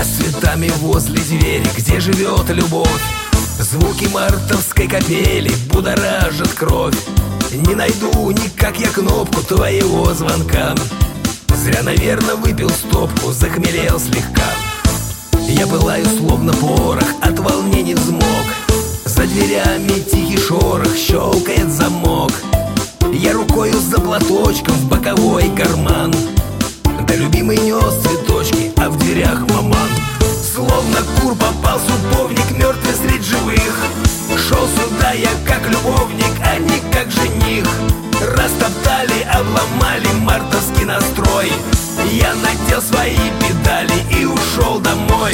Я с цветами возле двери, где живет любовь. Звуки мартовской капели будоражат кровь. Не найду никак я кнопку твоего звонка. Зря, наверно, выпил стопку, захмелел слегка. Я пылаю словно порох, от волнений взмок. За дверями тихий шорох, щелкает замок. Я рукою за платочком в боковой карман. Да любимый нес цветочки, а в дверях маман. Словно кур попал суповник, мертвый средь живых. Шел сюда я как любовник, а не как жених. Растоптали, обломали мартовский настрой. Я надел свои педали и ушел домой.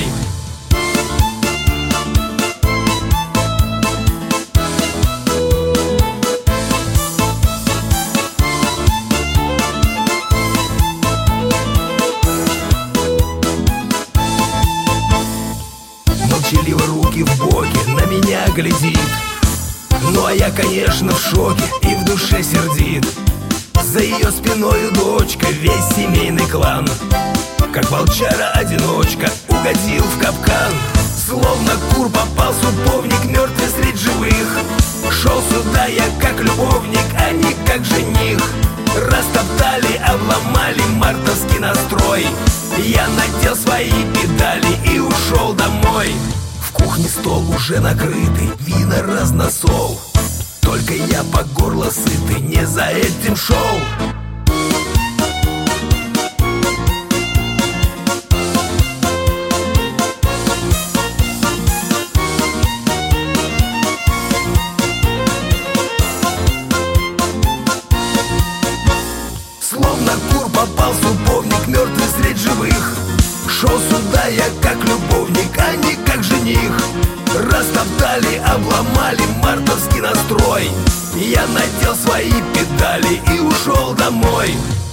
Молчаливо руки в боки на меня глядит. Ну а я, конечно, в шоке и в душе сердит. За ее спиною дочка, весь семейный клан. Как волчара-одиночка угодил в капкан. Словно кур попал суповник, мертвый средь живых. Шел сюда я как любовник, а не как жених. Растоптали, обломали мартовский настрой. Я надел свои педали и ушел домой. В кухне стол уже накрытый, вина разносол. Только я по горло сытый, не за этим шел. Словно кур попал суповник, мертвый средь живых. Шел сюда я как любовник, а не как жених. Растоптали, обломали мартовский настрой. Я надел свои педали и ушел домой.